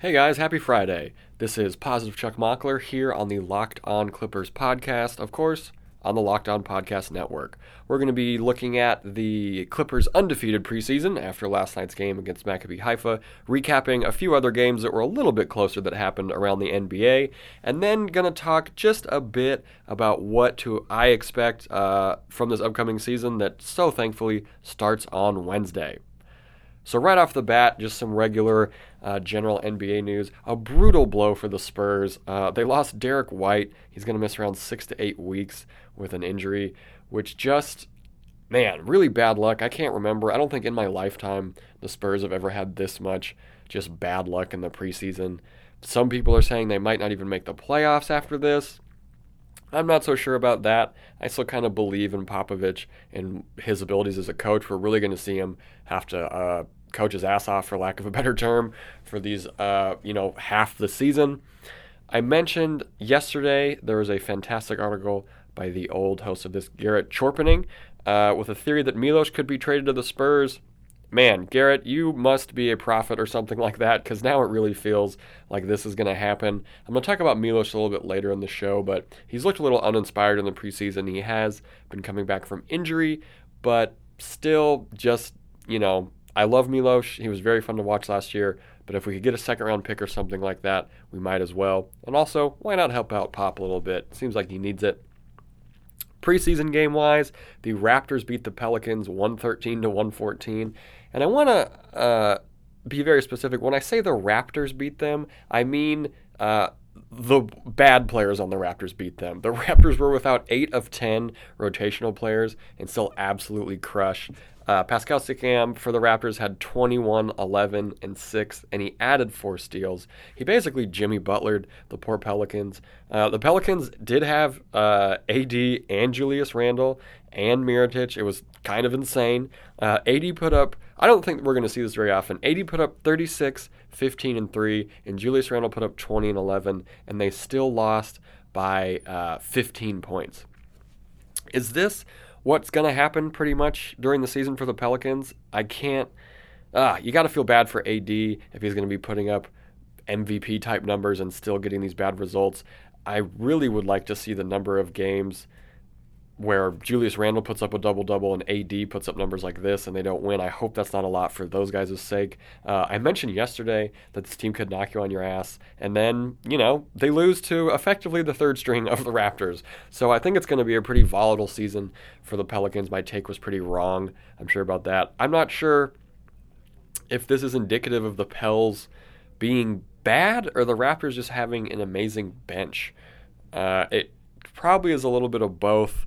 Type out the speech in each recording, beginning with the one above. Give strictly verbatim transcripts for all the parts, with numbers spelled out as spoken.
Hey guys, happy Friday. This is Positive Chuck Mockler here on the Locked On Clippers podcast, of course, on the Locked On Podcast Network. We're going to be looking at the Clippers' undefeated preseason after last night's game against Maccabi Haifa, recapping a few other games that were a little bit closer that happened around the N B A, and then going to talk just a bit about what to I expect uh, from this upcoming season that so thankfully starts on Wednesday. So right off the bat, just some regular uh, general N B A news. A brutal blow for the Spurs. Uh, they lost Derek White. He's going to miss around six to eight weeks with an injury, which just, man, really bad luck. I can't remember. I don't think in my lifetime the Spurs have ever had this much just bad luck in the preseason. Some people are saying they might not even make the playoffs after this. I'm not so sure about that. I still kind of believe in Popovich and his abilities as a coach. We're really going to see him have to uh, coach his ass off, for lack of a better term, for these, uh, you know, half the season. I mentioned yesterday there was a fantastic article by the old host of this, Garrett Chorpening, uh, with a theory that Milos could be traded to the Spurs. Man, Garrett, you must be a prophet or something like that, because now it really feels like this is going to happen. I'm going to talk about Milos a little bit later in the show, but he's looked a little uninspired in the preseason. He has been coming back from injury, but still just, you know, I love Milos. He was very fun to watch last year, but if we could get a second-round pick or something like that, we might as well. And also, why not help out Pop a little bit? Seems like he needs it. Preseason game-wise, the Raptors beat the Pelicans one thirteen to one fourteen. And I want to uh, be very specific. When I say the Raptors beat them, I mean uh, the bad players on the Raptors beat them. The Raptors were without eight of ten rotational players and still absolutely crushed. Uh, Pascal Siakam for the Raptors had twenty-one, eleven, and six, and he added four steals. He basically Jimmy Butlered the poor Pelicans. Uh, the Pelicans did have uh, A D and Julius Randle and Mirotic. It was kind of insane. Uh, A D put up, I don't think we're going to see this very often, A D put up thirty-six, fifteen, and three, and Julius Randle put up twenty and eleven, and they still lost by uh, fifteen points. Is this what's going to happen pretty much during the season for the Pelicans? I can't. Ah, you got to feel bad for A D if he's going to be putting up M V P-type numbers and still getting these bad results. I really would like to see the number of games where Julius Randle puts up a double-double and A D puts up numbers like this and they don't win. I hope that's not a lot for those guys' sake. Uh, I mentioned yesterday that this team could knock you on your ass, and then, you know, they lose to effectively the third string of the Raptors. So I think it's going to be a pretty volatile season for the Pelicans. My take was pretty wrong. I'm sure about that. I'm not sure if this is indicative of the Pels being bad or the Raptors just having an amazing bench. Uh, it probably is a little bit of both.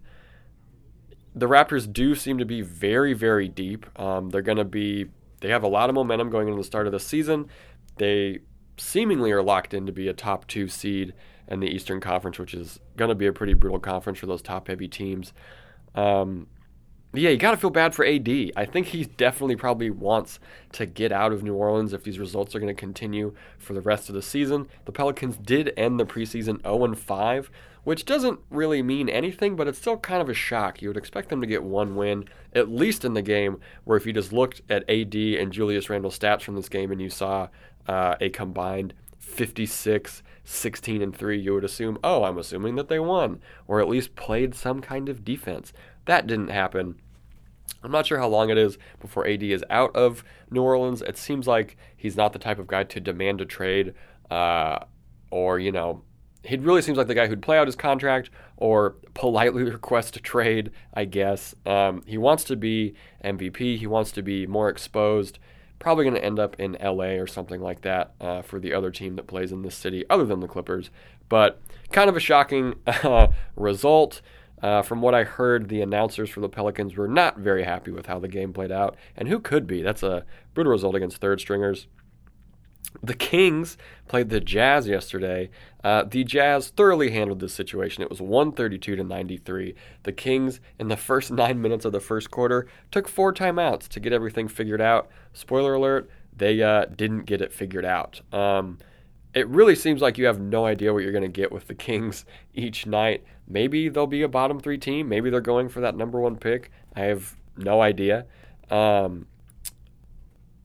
The Raptors do seem to be very, very deep. Um, they're going to be, they have a lot of momentum going into the start of the season. They seemingly are locked in to be a top two seed in the Eastern Conference, which is going to be a pretty brutal conference for those top-heavy teams. Um, yeah, you got to feel bad for A D. I think he definitely probably wants to get out of New Orleans if these results are going to continue for the rest of the season. The Pelicans did end the preseason oh and five, which doesn't really mean anything, but it's still kind of a shock. You would expect them to get one win, at least in the game, where if you just looked at A D and Julius Randle's stats from this game and you saw uh, a combined fifty-six, sixteen, and three, you would assume, oh, I'm assuming that they won, or at least played some kind of defense. That didn't happen. I'm not sure how long it is before A D is out of New Orleans. It seems like he's not the type of guy to demand a trade uh, or, you know, he really seems like the guy who'd play out his contract or politely request a trade, I guess. Um, he wants to be M V P. He wants to be more exposed. Probably going to end up in L A or something like that uh, for the other team that plays in this city other than the Clippers. But kind of a shocking uh, result. Uh, from what I heard, the announcers for the Pelicans were not very happy with how the game played out. And who could be? That's a brutal result against third stringers. The Kings played the Jazz yesterday. Uh, the Jazz thoroughly handled this situation. It was one thirty-two to ninety-three. The Kings, in the first nine minutes of the first quarter, took four timeouts to get everything figured out. Spoiler alert, they uh, didn't get it figured out. Um, it really seems like you have no idea what you're going to get with the Kings each night. Maybe they'll be a bottom three team. Maybe they're going for that number one pick. I have no idea. Um,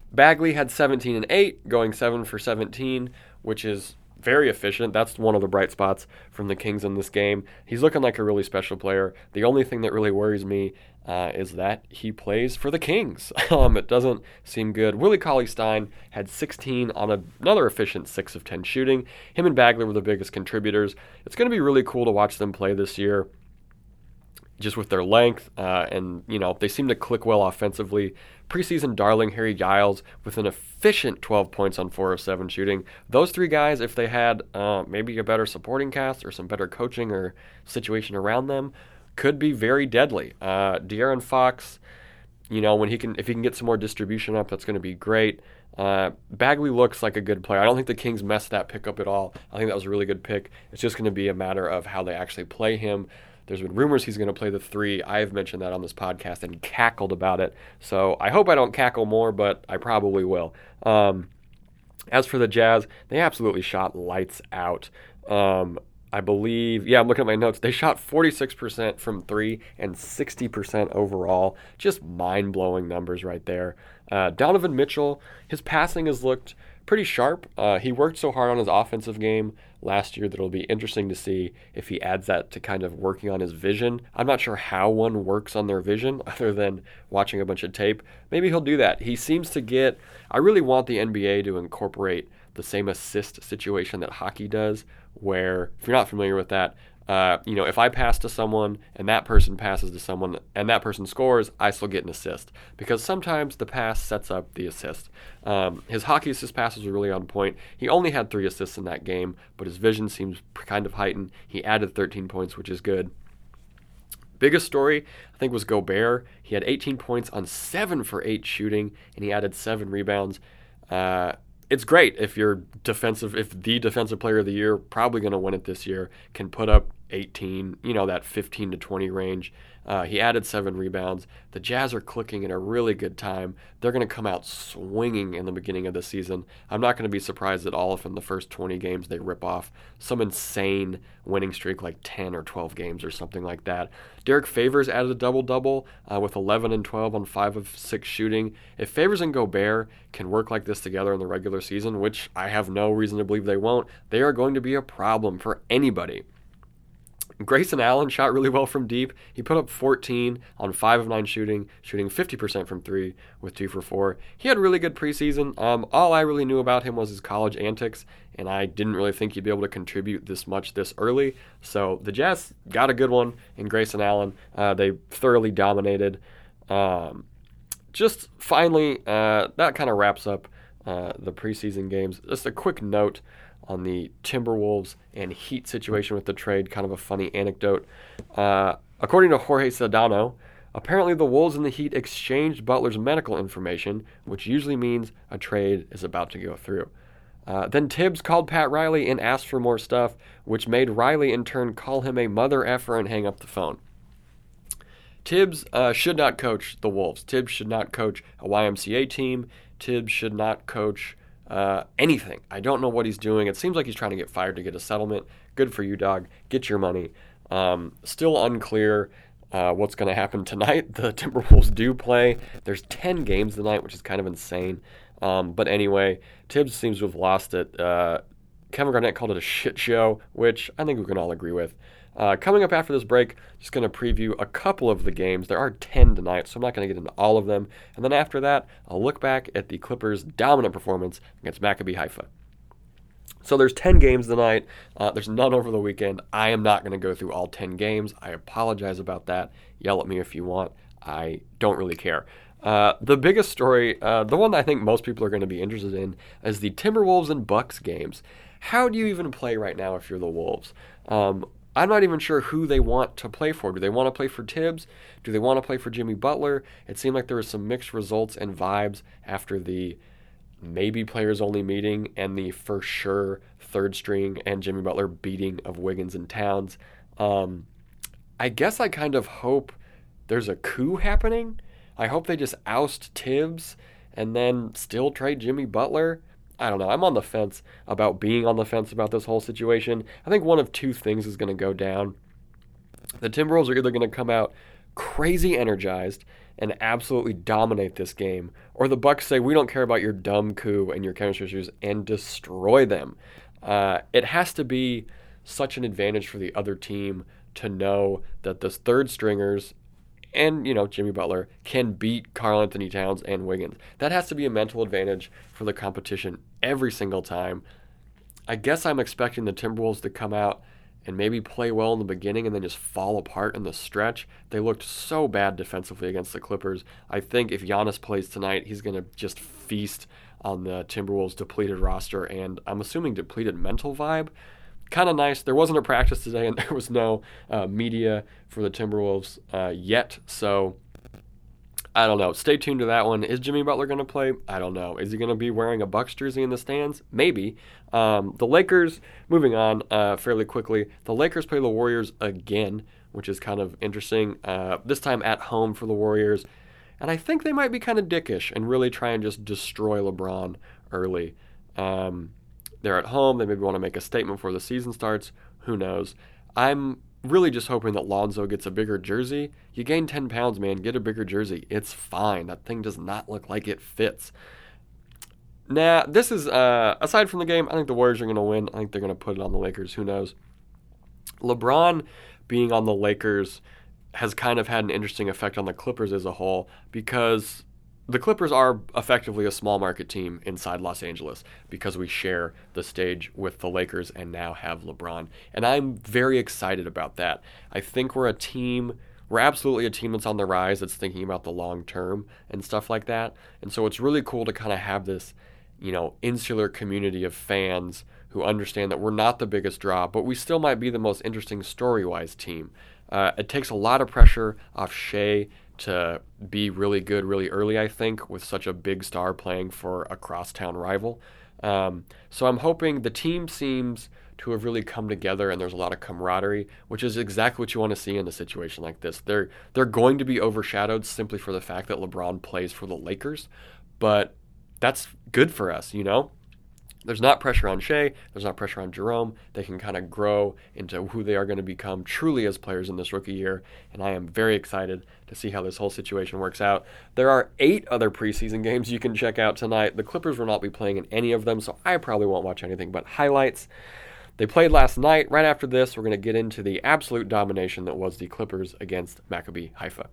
Bagley had seventeen and eight, going seven for seventeen, which is very efficient. That's one of the bright spots from the Kings in this game. He's looking like a really special player. The only thing that really worries me uh, is that he plays for the Kings. um, it doesn't seem good. Willie Cauley-Stein had sixteen on a, another efficient six of ten shooting. Him and Bagley were the biggest contributors. It's going to be really cool to watch them play this year, just with their length, uh, and, you know, they seem to click well offensively. Preseason darling Harry Giles with an efficient twelve points on four of seven shooting. Those three guys, if they had uh, maybe a better supporting cast or some better coaching or situation around them, could be very deadly. Uh, De'Aaron Fox, you know, when he can, if he can get some more distribution up, that's going to be great. Uh, Bagley looks like a good player. I don't think the Kings messed that pick up at all. I think that was a really good pick. It's just going to be a matter of how they actually play him. There's been rumors he's going to play the three. I've mentioned that on this podcast and cackled about it. So I hope I don't cackle more, but I probably will. Um, as for the Jazz, they absolutely shot lights out. Um, I believe, yeah, I'm looking at my notes. They shot forty-six percent from three and sixty percent overall. Just mind-blowing numbers right there. Uh, Donovan Mitchell, his passing has looked pretty sharp. Uh, he worked so hard on his offensive game last year that it'll be interesting to see if he adds that to kind of working on his vision. I'm not sure how one works on their vision other than watching a bunch of tape. Maybe he'll do that. He seems to get, I really want the N B A to incorporate the same assist situation that hockey does, where, if you're not familiar with that, Uh, you know, if I pass to someone and that person passes to someone and that person scores, I still get an assist, because sometimes the pass sets up the assist. Um, his hockey assist passes were really on point. He only had three assists in that game, but his vision seems kind of heightened. He added thirteen points, which is good. Biggest story, I think, was Gobert. He had eighteen points on seven for eight shooting, and he added seven rebounds. Uh, It's great if you're defensive, if the defensive player of the year, probably going to win it this year, can put up eighteen, you know, that fifteen to twenty range. Uh, he added seven rebounds. The Jazz are clicking at a really good time. They're going to come out swinging in the beginning of the season. I'm not going to be surprised at all if in the first twenty games they rip off some insane winning streak, like ten or twelve games or something like that. Derek Favors added a double-double uh, with eleven and twelve on five of six shooting. If Favors and Gobert can work like this together in the regular season, which I have no reason to believe they won't, they are going to be a problem for anybody. Grayson Allen shot really well from deep. He put up fourteen on five of nine shooting, shooting fifty percent from three with two for four. He had a really good preseason. Um, all I really knew about him was his college antics, and I didn't really think he'd be able to contribute this much this early. So the Jazz got a good one in Grayson Allen. Uh, they thoroughly dominated. Um, just finally, uh, that kind of wraps up uh, the preseason games. Just a quick note on the Timberwolves and Heat situation with the trade, kind of a funny anecdote. Uh, according to Jorge Sedano, apparently the Wolves and the Heat exchanged Butler's medical information, which usually means a trade is about to go through. Uh, then Tibbs called Pat Riley and asked for more stuff, which made Riley in turn call him a mother effer and hang up the phone. Tibbs uh, should not coach the Wolves. Tibbs should not coach a Y M C A team. Tibbs should not coach Uh, anything. I don't know what he's doing. It seems like he's trying to get fired to get a settlement. Good for you, dog. Get your money. Um, still unclear uh, what's going to happen tonight. The Timberwolves do play. There's ten games tonight, which is kind of insane. Um, but anyway, Tibbs seems to have lost it. Uh, Kevin Garnett called it a shit show, which I think we can all agree with. Uh, coming up after this break, just going to preview a couple of the games. There are ten tonight, so I'm not going to get into all of them. And then after that, I'll look back at the Clippers' dominant performance against Maccabi Haifa. So there's ten games tonight. Uh, there's none over the weekend. I am not going to go through all ten games. I apologize about that. Yell at me if you want. I don't really care. Uh, the biggest story, uh, the one that I think most people are going to be interested in, is the Timberwolves and Bucks games. How do you even play right now if you're the Wolves? Um, I'm not even sure who they want to play for. Do they want to play for Tibbs? Do they want to play for Jimmy Butler? It seemed like there were some mixed results and vibes after the maybe players-only meeting and the for sure third string and Jimmy Butler beating of Wiggins and Towns. Um, I guess I kind of hope there's a coup happening. I hope they just oust Tibbs and then still trade Jimmy Butler. I don't know. I'm on the fence about being on the fence about this whole situation. I think one of two things is going to go down. The Timberwolves are either going to come out crazy energized and absolutely dominate this game, or the Bucks say, we don't care about your dumb coup and your chemistry issues, and destroy them. Uh, it has to be such an advantage for the other team to know that the third stringers and, you know, Jimmy Butler can beat Karl Anthony Towns and Wiggins. That has to be a mental advantage for the competition every single time. I guess I'm expecting the Timberwolves to come out and maybe play well in the beginning and then just fall apart in the stretch. They looked so bad defensively against the Clippers. I think if Giannis plays tonight, he's going to just feast on the Timberwolves' depleted roster and I'm assuming depleted mental vibe. Kind of nice. There wasn't a practice today and there was no uh, media for the Timberwolves uh, yet, so I don't know. Stay tuned to that one. Is Jimmy Butler going to play? I don't know. Is he going to be wearing a Bucks jersey in the stands? Maybe. Um, the Lakers, moving on uh, fairly quickly, the Lakers play the Warriors again, which is kind of interesting. Uh, this time at home for the Warriors. And I think they might be kind of dickish and really try and just destroy LeBron early. Um, they're at home. They maybe want to make a statement before the season starts. Who knows? I'm really just hoping that Lonzo gets a bigger jersey. You gain ten pounds, man. Get a bigger jersey. It's fine. That thing does not look like it fits. Nah, this is, uh, aside from the game, I think the Warriors are going to win. I think they're going to put it on the Lakers. Who knows? LeBron being on the Lakers has kind of had an interesting effect on the Clippers as a whole because the Clippers are effectively a small market team inside Los Angeles because we share the stage with the Lakers and now have LeBron. And I'm very excited about that. I think we're a team, we're absolutely a team that's on the rise, that's thinking about the long term and stuff like that. And so it's really cool to kind of have this, you know, insular community of fans who understand that we're not the biggest draw, but we still might be the most interesting story-wise team. Uh, it takes a lot of pressure off Shea to be really good really early, I think, with such a big star playing for a crosstown rival. Um, so I'm hoping the team seems to have really come together and there's a lot of camaraderie, which is exactly what you want to see in a situation like this. They're they're going to be overshadowed simply for the fact that LeBron plays for the Lakers, but that's good for us, you know? There's not pressure on Shea. There's not pressure on Jerome. They can kind of grow into who they are going to become truly as players in this rookie year, and I am very excited to see how this whole situation works out. There are eight other preseason games you can check out tonight. The Clippers will not be playing in any of them, so I probably won't watch anything but highlights. They played last night. Right after this, we're going to get into the absolute domination that was the Clippers against Maccabi Haifa.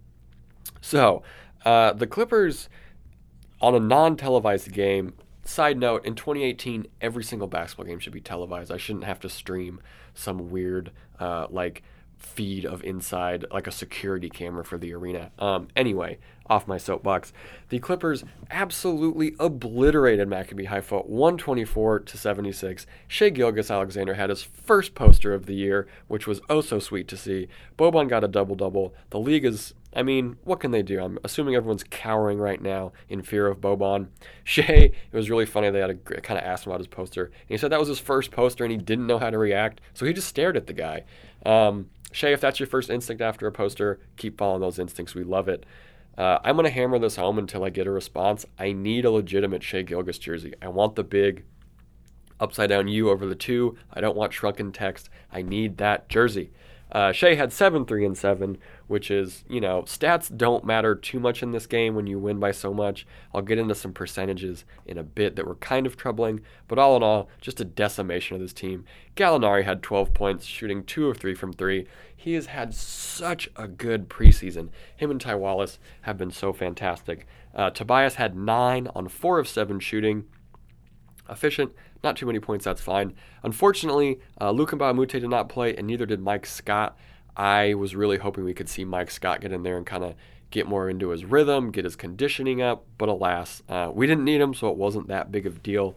So, uh, the Clippers, on a non-televised game, side note, in twenty eighteen, every single basketball game should be televised. I shouldn't have to stream some weird, uh, like, feed of inside, like a security camera for the arena. Um, anyway, off my soapbox. The Clippers absolutely obliterated Maccabi Haifa, one twenty-four to seventy-six. Shai Gilgeous-Alexander had his first poster of the year, which was oh so sweet to see. Boban got a double-double. The league is, I mean, what can they do? I'm assuming everyone's cowering right now in fear of Boban. Shai, it was really funny. They had a kind of asked him about his poster. And he said that was his first poster and he didn't know how to react. So he just stared at the guy. Um, Shai, if that's your first instinct after a poster, keep following those instincts. We love it. Uh, I'm going to hammer this home until I get a response. I need a legitimate Shai Gilgeous jersey. I want the big upside-down U over the two. I don't want shrunken text. I need that jersey. Uh, Shai had seven, three, and seven, which is, you know, stats don't matter too much in this game when you win by so much. I'll get into some percentages in a bit that were kind of troubling, but all in all, just a decimation of this team. Gallinari had twelve points, shooting two of three from three. He has had such a good preseason. Him and Ty Wallace have been so fantastic. Uh, Tobias had nine on four of seven shooting. Efficient, not too many points, that's fine. Unfortunately, uh, Luka Mbamute did not play, and neither did Mike Scott. I was really hoping we could see Mike Scott get in there and kind of get more into his rhythm, get his conditioning up, but alas, uh, we didn't need him, so it wasn't that big of a deal.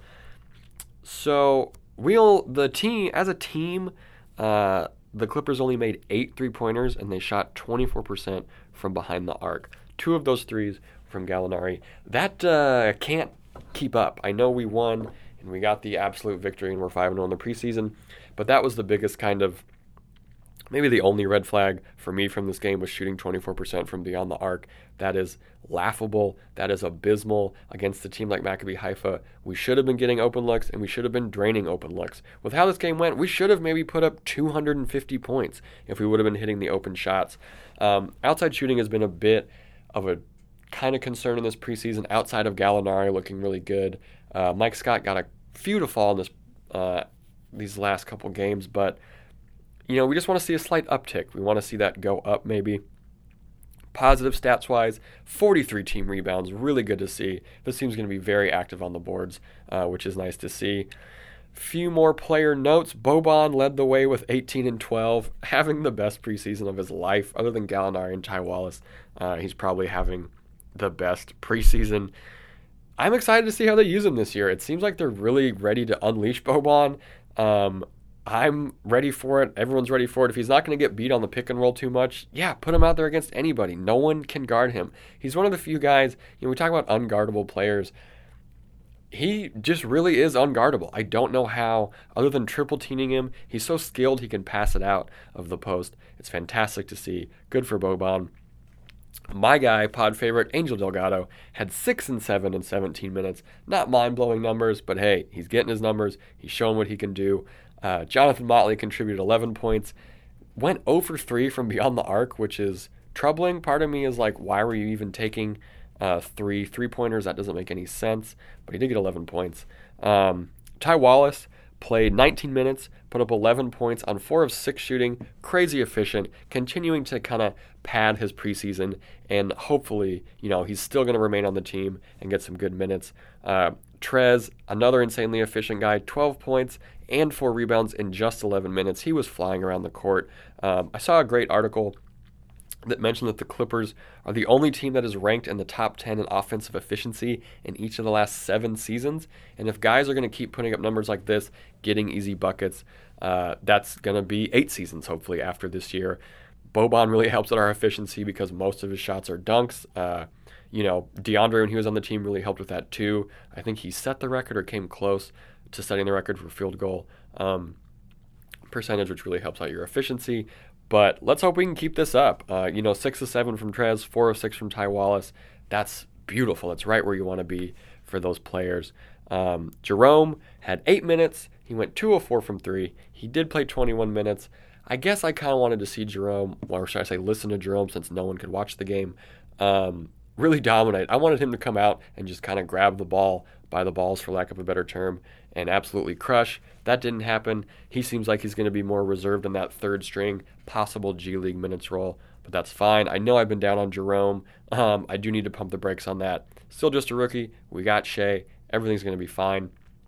So, we'll, the team, as a team, uh, the Clippers only made eight three-pointers, and they shot twenty-four percent from behind the arc. Two of those threes from Gallinari. That uh, can't keep up. I know we won, and we got the absolute victory, and we're five and oh in the preseason, but that was the biggest kind of Maybe the only red flag for me from this game was shooting twenty-four percent from beyond the arc. That is laughable. That is abysmal against a team like Maccabi Haifa. We should have been getting open looks, and we should have been draining open looks. With how this game went, we should have maybe put up two hundred fifty points if we would have been hitting the open shots. Um, outside shooting has been a bit of a kind of concern in this preseason, outside of Gallinari looking really good. Uh, Mike Scott got a few to fall in this uh, these last couple games, but you know, we just want to see a slight uptick. We want to see that go up maybe. Positive stats-wise, forty-three team rebounds, really good to see. This team's going to be very active on the boards, uh, which is nice to see. Few more player notes. Boban led the way with eighteen and twelve, having the best preseason of his life, other than Gallinari and Ty Wallace. Uh, he's probably having the best preseason. I'm excited to see how they use him this year. It seems like they're really ready to unleash Boban. Um, I'm ready for it. Everyone's ready for it. If he's not going to get beat on the pick and roll too much, yeah, put him out there against anybody. No one can guard him. He's one of the few guys, you know, we talk about unguardable players. He just really is unguardable. I don't know how, other than triple teaming him. He's so skilled he can pass it out of the post. It's fantastic to see. Good for Boban. My guy, pod favorite, Angel Delgado, had six and seven in seventeen minutes. Not mind-blowing numbers, but hey, he's getting his numbers. He's showing what he can do. Uh, Jonathan Motley contributed eleven points. Went zero for three from beyond the arc, which is troubling. Part of me is like, why were you even taking uh, three three-pointers? That doesn't make any sense. But he did get eleven points. Um, Ty Wallace played nineteen minutes, put up eleven points on four of six shooting, crazy efficient, continuing to kind of pad his preseason, and hopefully, you know, he's still going to remain on the team and get some good minutes. Uh, Trez, another insanely efficient guy, twelve points and four rebounds in just eleven minutes. He was flying around the court. Um, I saw a great article that mentioned that the Clippers are the only team that is ranked in the top ten in offensive efficiency in each of the last seven seasons. And if guys are going to keep putting up numbers like this, getting easy buckets, uh, that's going to be eight seasons, hopefully, after this year. Boban really helps at our efficiency because most of his shots are dunks. Uh, you know, DeAndre, when he was on the team, really helped with that too. I think he set the record or came close to setting the record for field goal um, percentage, which really helps out your efficiency. But let's hope we can keep this up. Uh, you know, six of seven from Trez, four of six from Ty Wallace. That's beautiful. That's right where you want to be for those players. Um, Jerome had eight minutes. He went two of four from three. He did play twenty-one minutes. I guess I kind of wanted to see Jerome, or should I say listen to Jerome since no one could watch the game, um, really dominate. I wanted him to come out and just kind of grab the ball by the balls, for lack of a better term, and absolutely crush. That didn't happen. He seems like he's going to be more reserved in that third string, possible G League minutes role, but that's fine. I know I've been down on Jerome. Um, I do need to pump the brakes on that. Still just a rookie. We got Shea. Everything's going to be fine.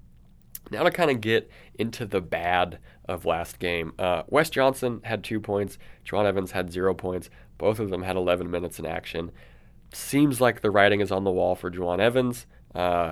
Now to kind of get into the bad of last game. Uh, Wes Johnson had two points. Juwan Evans had zero points. Both of them had eleven minutes in action. Seems like the writing is on the wall for Juwan Evans. Uh,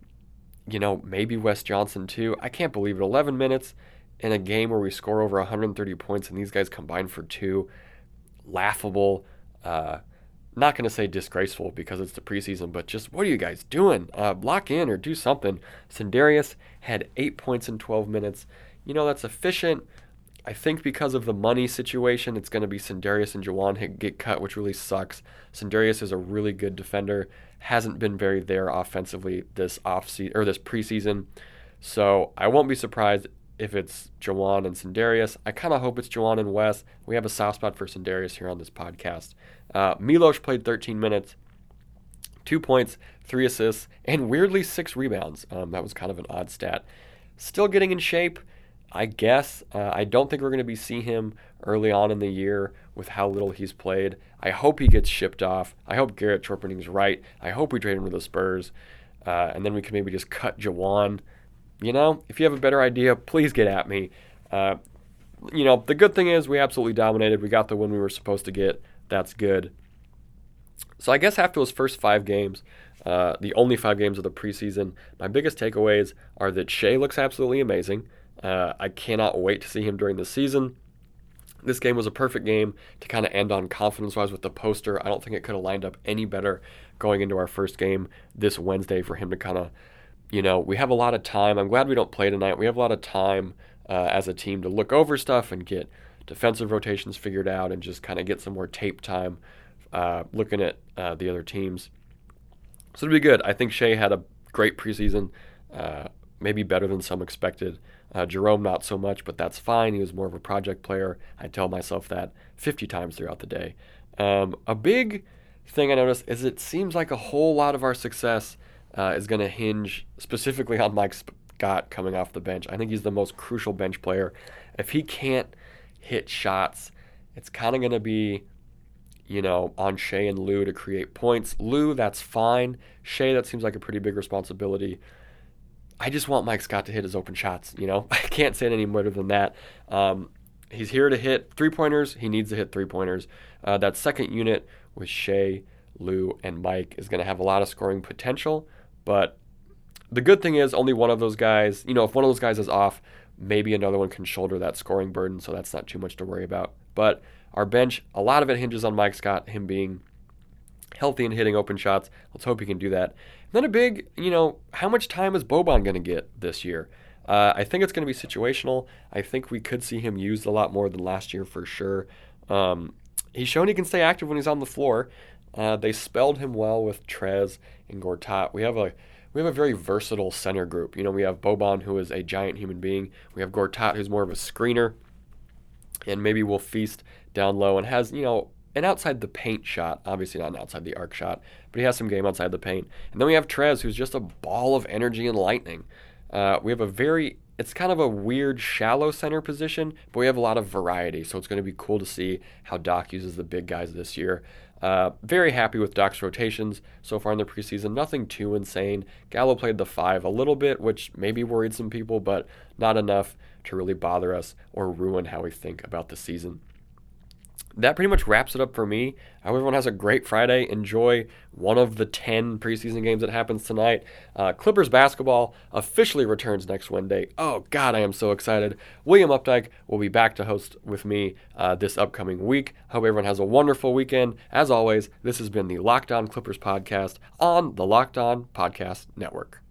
you know, maybe Wes Johnson too. I can't believe it. eleven minutes in a game where we score over one hundred thirty points and these guys combined for two. Laughable. Uh, not going to say disgraceful because it's the preseason, but just what are you guys doing? Uh, lock in or do something. Sindarius had eight points in twelve minutes. You know, that's efficient. I think because of the money situation, it's going to be Sindarius and Juwan get cut, which really sucks. Sindarius is a really good defender. Hasn't been very there offensively this off or this preseason. So I won't be surprised if it's Juwan and Sindarius. I kind of hope it's Juwan and Wes. We have a soft spot for Sindarius here on this podcast. Uh, Milos played thirteen minutes, two points, three assists, and weirdly six rebounds. Um, that was kind of an odd stat. Still getting in shape, I guess. Uh, I don't think we're going to be seeing him early on in the year with how little he's played. I hope he gets shipped off. I hope Garrett Chorpening's right. I hope we trade him to the Spurs, uh, and then we can maybe just cut Juwan. You know, if you have a better idea, please get at me. Uh, you know, the good thing is we absolutely dominated. We got the win we were supposed to get. That's good. So I guess after those first five games, uh, the only five games of the preseason, my biggest takeaways are that Shea looks absolutely amazing. Uh, I cannot wait to see him during the season. This game was a perfect game to kind of end on confidence-wise with the poster. I don't think it could have lined up any better going into our first game this Wednesday for him to kind of, you know, we have a lot of time. I'm glad we don't play tonight. We have a lot of time uh, as a team to look over stuff and get defensive rotations figured out and just kind of get some more tape time uh, looking at uh, the other teams. So it'll be good. I think Shea had a great preseason, uh, maybe better than some expected. Uh, Jerome, not so much, but that's fine. He was more of a project player. I tell myself that fifty times throughout the day. Um, a big thing I noticed is it seems like a whole lot of our success uh, is going to hinge specifically on Mike Scott coming off the bench. I think he's the most crucial bench player. If he can't hit shots, it's kind of going to be, you know, on Shea and Lou to create points. Lou, that's fine. Shea, that seems like a pretty big responsibility. I just want Mike Scott to hit his open shots, you know. I can't say it any more than that. Um, he's here to hit three-pointers. He needs to hit three-pointers. Uh, that second unit with Shea, Lou, and Mike is going to have a lot of scoring potential, but the good thing is only one of those guys, you know, if one of those guys is off, maybe another one can shoulder that scoring burden, so that's not too much to worry about. But our bench, a lot of it hinges on Mike Scott, him being healthy and hitting open shots. Let's hope he can do that. And then a big, you know, how much time is Boban going to get this year? Uh, I think it's going to be situational. I think we could see him used a lot more than last year for sure. Um, he's shown he can stay active when he's on the floor. Uh, they spelled him well with Trez and Gortat. We have a we have a very versatile center group. You know, we have Boban, who is a giant human being. We have Gortat, who's more of a screener, and maybe will feast down low and has, you know, an outside the paint shot. Obviously not an outside the arc shot, but he has some game outside the paint. And then we have Trez, who's just a ball of energy and lightning. Uh, we have a very, it's kind of a weird shallow center position, but we have a lot of variety. So it's going to be cool to see how Doc uses the big guys this year. Uh, very happy with Doc's rotations so far in the preseason. Nothing too insane. Gallo played the five a little bit, which maybe worried some people, but not enough to really bother us or ruin how we think about the season. That pretty much wraps it up for me. I hope everyone has a great Friday. Enjoy one of the ten preseason games that happens tonight. Uh, Clippers basketball officially returns next Wednesday. Oh, God, I am so excited. William Updike will be back to host with me uh, this upcoming week. Hope everyone has a wonderful weekend. As always, this has been the Locked On Clippers podcast on the Locked On Podcast Network.